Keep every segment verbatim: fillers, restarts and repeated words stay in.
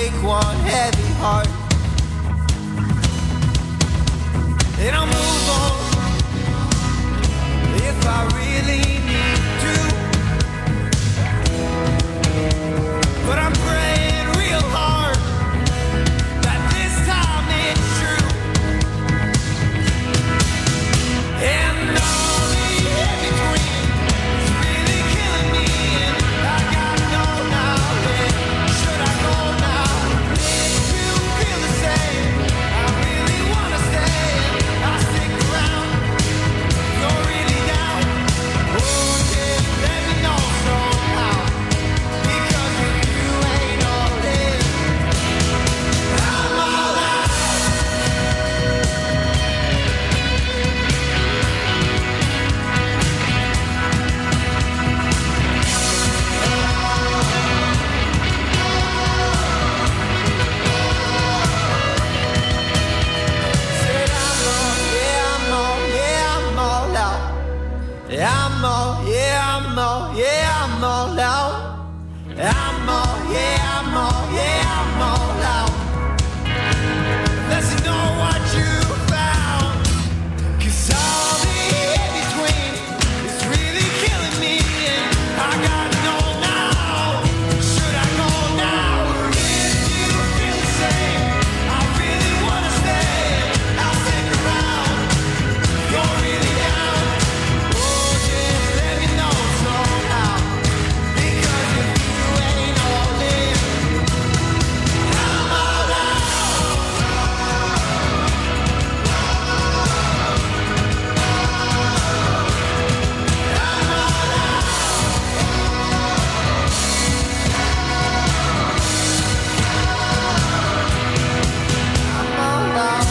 break one heavy heart. And I'll move on if I really need to. But I'm praying real hard that this time it's true. And all the in-between is really killing me. And I gotta know now, when should I go now? If you feel the same, I really wanna stay. I'll stick around if you're really down. Oh yeah, let me know somehow. Because if you ain't all in, I'm all out. Said I'm all, yeah, I'm all, yeah, I'm all out. I'm all, yeah, I'm all, yeah, I'm all out. I'm all, yeah, I'm all, yeah, I'm all out. Let's know what you found. 'Cause all the in-between is really killing me. And I gotta know now. Should I go now? If you feel the same, I really wanna stay. I'll stick around. You're really down. Oh, just let me know somehow. Because if you ain't all in, I'm all out. I'm all out.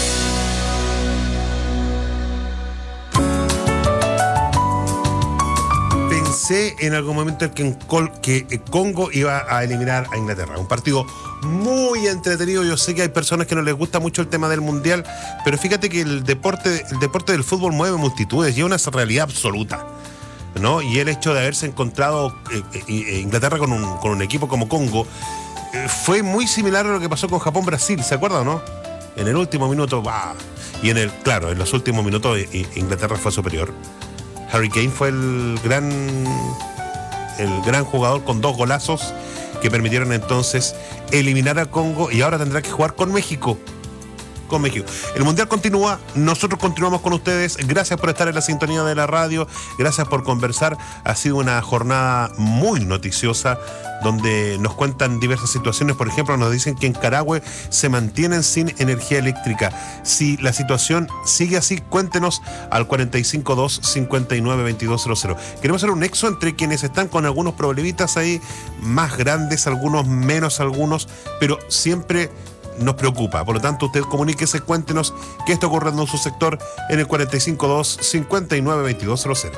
Pensé en algún momento que, en Col- que eh, Congo iba a eliminar a Inglaterra. Un partido muy entretenido. Yo sé que hay personas que no les gusta mucho el tema del mundial, pero fíjate que el deporte, el deporte del fútbol mueve multitudes y es una realidad absoluta, ¿no? Y el hecho de haberse encontrado eh, eh, Inglaterra con un, con un equipo como Congo eh, fue muy similar a lo que pasó con Japón-Brasil, ¿se acuerdan o no? En el último minuto, ¡bah! Y en el, claro, en los últimos minutos eh, Inglaterra fue superior. Harry Kane fue el gran, el gran jugador con dos golazos que permitieron entonces eliminar a Congo y ahora tendrá que jugar con México. Con México. El mundial continúa, nosotros continuamos con ustedes. Gracias por estar en la sintonía de la radio, gracias por conversar. Ha sido una jornada muy noticiosa donde nos cuentan diversas situaciones. Por ejemplo, nos dicen que en Carahue se mantienen sin energía eléctrica. Si la situación sigue así, cuéntenos al cuarenta y cinco dos, cincuenta y nueve, veintidós cero cero. Queremos hacer un nexo entre quienes están con algunos problemitas ahí, más grandes, algunos menos algunos, pero siempre nos preocupa. Por lo tanto, usted comuníquese, cuéntenos qué está ocurriendo en su sector en el cuarenta y cinco dos, cincuenta y nueve, veintidós cero cero.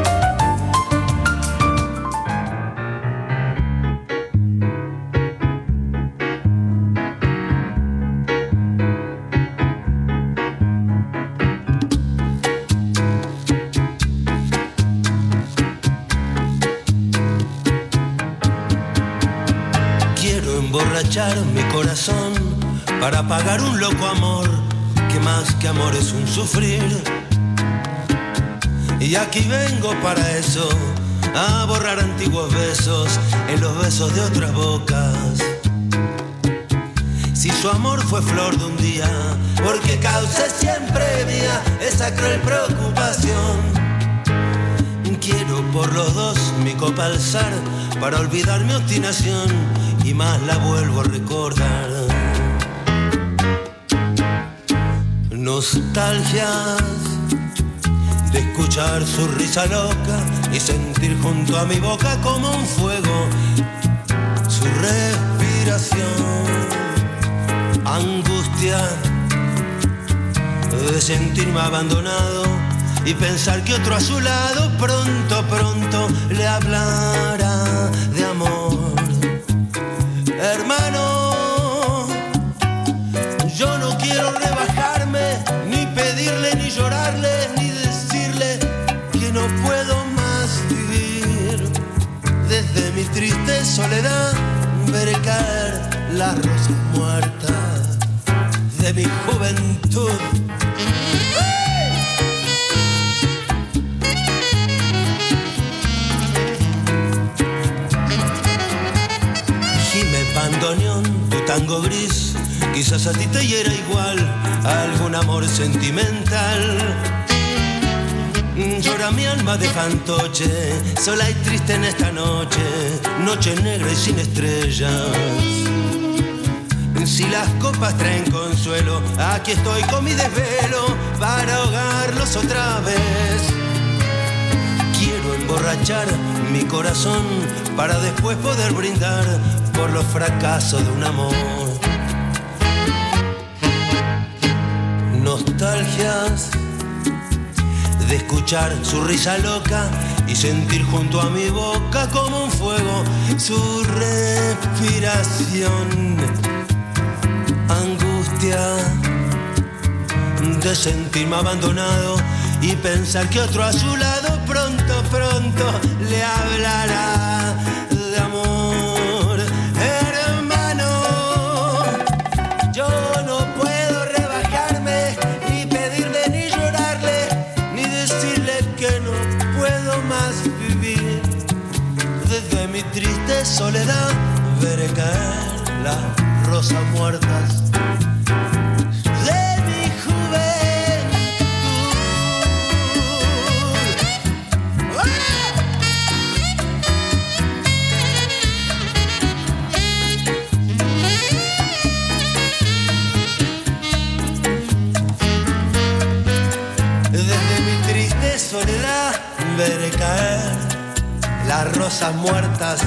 Quiero emborrachar mi corazón para pagar un loco amor, que más que amor es un sufrir. Y aquí vengo para eso, a borrar antiguos besos en los besos de otras bocas. Si su amor fue flor de un día, porque causé siempre mía esa cruel preocupación. Quiero por los dos mi copa alzar para olvidar mi obstinación y más la vuelvo a recordar. Nostalgias de escuchar su risa loca y sentir junto a mi boca como un fuego su respiración. Angustia de sentirme abandonado y pensar que otro a su lado pronto, pronto le hablará de amor. Hermano, yo no quiero rebajarme, ni pedirle, ni llorarle, ni decirle que no puedo más vivir. Desde mi triste soledad veré caer las rosas muertas de mi juventud. Gime bandoneón, tu tango gris, quizás a ti te hiera igual algún amor sentimental. Llora mi alma de fantoche, sola y triste en esta noche, noche negra y sin estrellas. Si las copas traen consuelo, aquí estoy con mi desvelo para ahogarlos otra vez. Quiero emborrachar mi corazón para después poder brindar por los fracasos de un amor. Nostalgias de escuchar su risa loca y sentir junto a mi boca como un fuego su respiración. Angustia de sentirme abandonado y pensar que otro a su lado pronto, pronto le hablará de amor. Hermano, yo no puedo rebajarme, ni pedirle, ni llorarle, ni decirle que no puedo más vivir. Desde mi triste soledad veré caer las rosas muertas de mi juventud. ¡Ah! Desde mi triste soledad veré caer las rosas muertas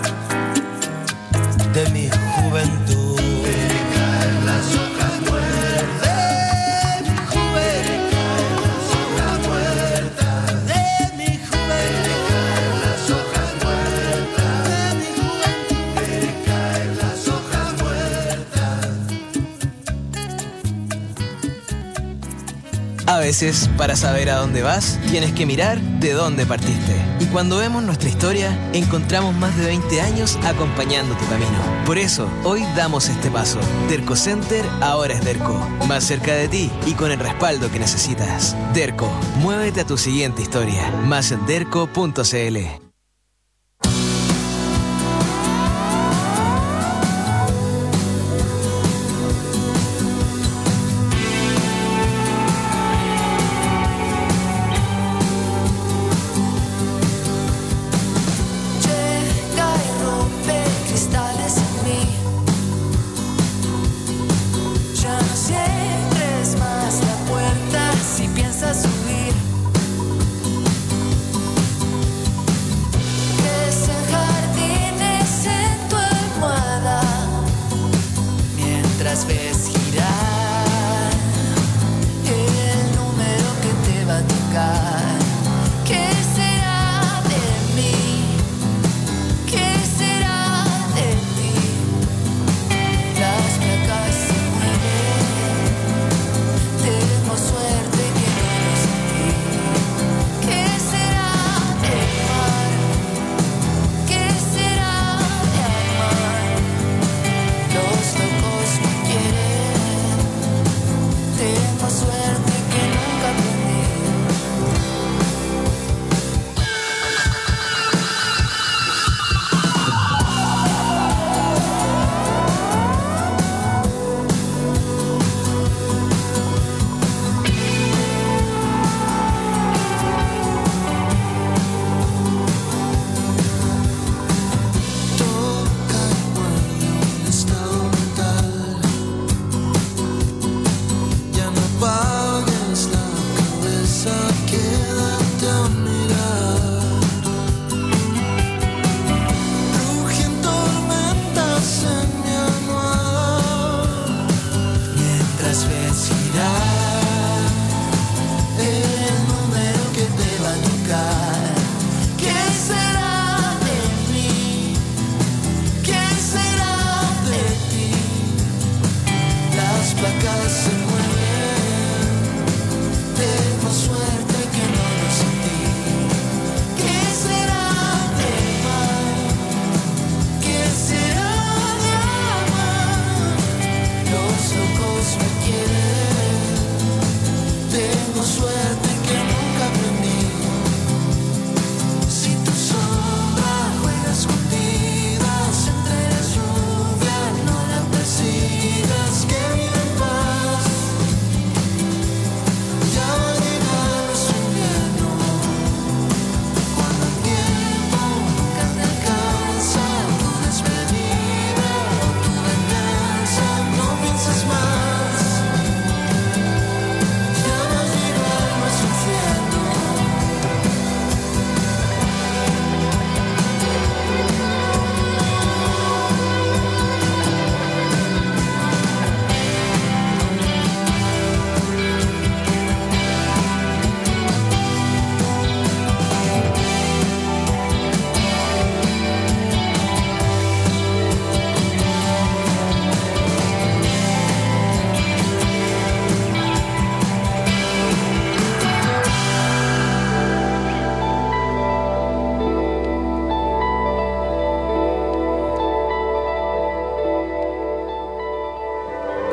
de mi juventud. Veré caer las hojas muertas de mi juventud. De mi juventud. Veré caer las hojas muertas de mi juventud. Veré caer las hojas muertas. A veces, para saber a dónde vas, tienes que mirar de dónde partiste. Y cuando vemos nuestra historia, encontramos más de veinte años acompañando tu camino. Por eso, hoy damos este paso. Derco Center ahora es Derco. Más cerca de ti y con el respaldo que necesitas. Derco, muévete a tu siguiente historia. Más en derco punto cl. Si piensas huir,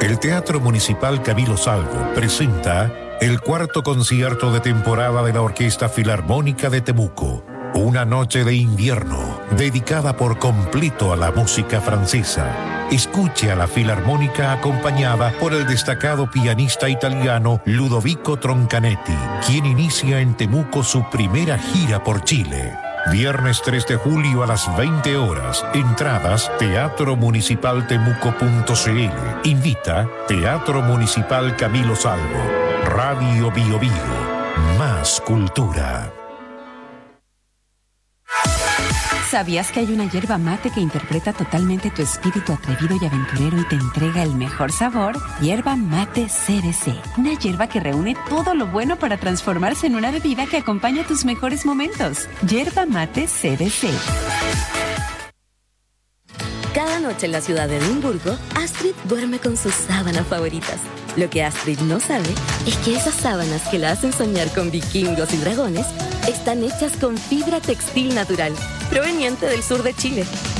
El Teatro Municipal Camilo Salvo presenta el cuarto concierto de temporada de la Orquesta Filarmónica de Temuco. Una noche de invierno dedicada por completo a la música francesa. Escuche a la Filarmónica acompañada por el destacado pianista italiano Ludovico Troncanetti, quien inicia en Temuco su primera gira por Chile. Viernes tres de julio a las veinte horas. Entradas teatro municipal temuco punto c l. Invita Teatro Municipal Camilo Salvo. Radio Bio Bio. Más cultura. ¿Sabías que hay una yerba mate que interpreta totalmente tu espíritu atrevido y aventurero y te entrega el mejor sabor? Yerba Mate C B C. Una yerba que reúne todo lo bueno para transformarse en una bebida que acompaña tus mejores momentos. Yerba Mate C B C. Cada noche en la ciudad de Edimburgo, Astrid duerme con sus sábanas favoritas. Lo que Astrid no sabe es que esas sábanas que la hacen soñar con vikingos y dragones están hechas con fibra textil natural, proveniente del sur de Chile.